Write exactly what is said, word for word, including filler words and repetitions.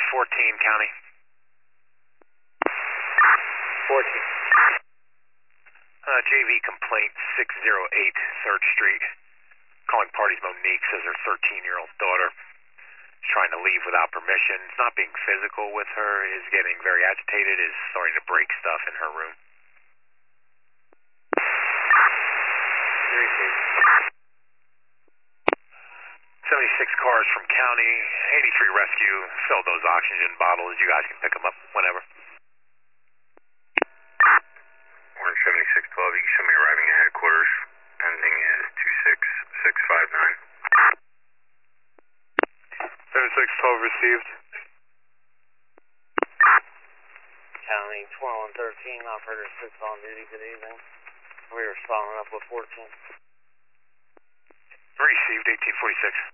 fourteen, County. fourteen. Uh, J V complaint six oh eight third Street. Calling parties Monique, says her thirteen-year-old daughter is trying to leave without permission. Is not being physical with her, is getting very agitated, is starting to break stuff in her room. seventy-six cars from County, eighty-three Rescue, fill those oxygen bottles. You guys can pick them up whenever. Orange seventy-six twelve, you can show me arriving at headquarters. Ending is two six six five nine. seventy-six twelve received. County twenty-one thirteen, operator six on duty, good evening. We are following up with fourteen. Received, eighteen forty-six.